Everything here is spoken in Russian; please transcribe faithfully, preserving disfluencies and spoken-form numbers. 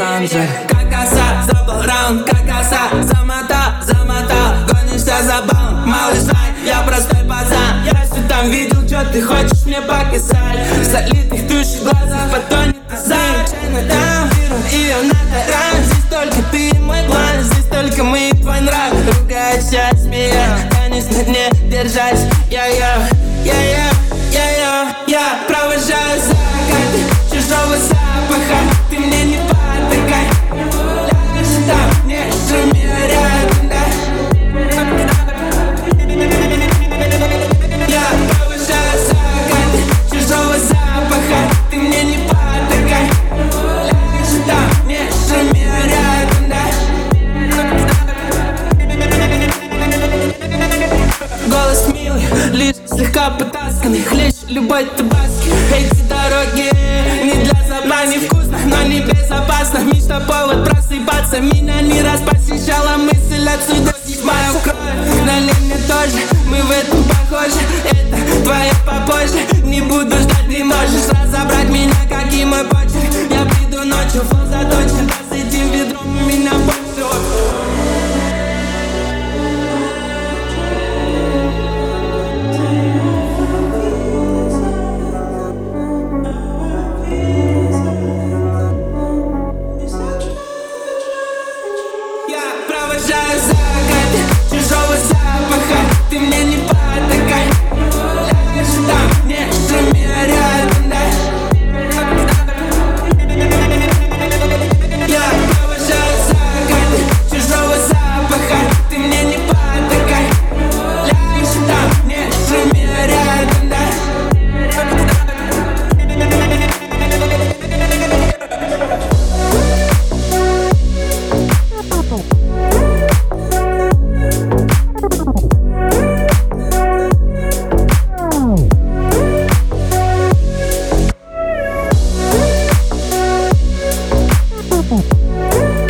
Санджи. Как коса, забыл раунд, как коса. Замотал, замотал, гонишься за балом. Малыш, знай, я простой пацан. Я все там видел, что ты хочешь мне показать. В солитых тушь глазах потонет займ. Там беру ее на таран. Здесь только ты и мой план. Здесь только мы и твой нрав. Ругайся, смея, конечно, не держась. Я-я, я-я, я-я, я провожаю закаты чужого запаха. Ты мне не потакай. Ляжь там, не шуми рядом, да. Я провожаю закаты чужого запаха. Ты мне не потакай. Ляжь там, не шуми рядом, да. Голос милый, лишь слегка потасканный. Хлещ любой табаски. Эти дороги не для забав, невкусно, но не безопасно. Мечта повод просыпаться. Меня не раз посещала мысль отсюда мою кровь. Налей мне тоже, мы в этом похожи. Это твое попозже. Не буду ждать, ты можешь разобрать меня, как и мой почерк. Я приду ночью, фон заточен. Да с этим ведром у меня больше. Провожаю закаты чужого запаха. Ты мне не потакай. Ляжь там, не шуми рядом, да. Я провожаю закаты чужого запаха. Ты мне не потакай. Ляжь там, не шуми рядом, да. Oh.